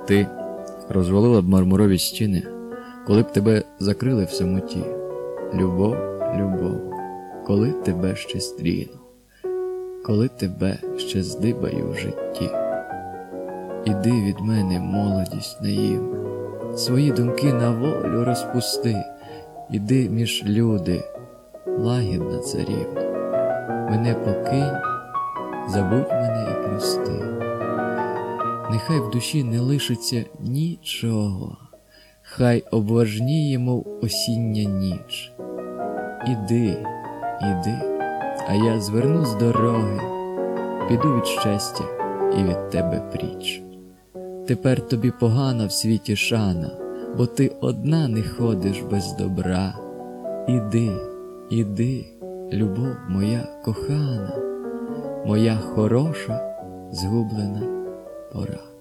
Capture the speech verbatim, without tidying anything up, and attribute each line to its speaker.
Speaker 1: Ти розвалила б мармурові стіни, коли б тебе закрили в самоті. Любов, любов, коли тебе ще стріну, коли тебе ще здибаю в житті. Іди від мене, молодість наївна, свої думки на волю розпусти. Іди між люди, лагідна царівна, мене покинь, забудь мене і прости. Нехай в душі не лишиться нічого, хай обважніє, мов осіння ніч. Іди, іди, а я зверну з дороги, піду від щастя і від тебе пріч. Тепер тобі погана в світі шана, бо ти одна не ходиш без добра. Іди, іди, любов моя кохана, моя хороша згублена пора.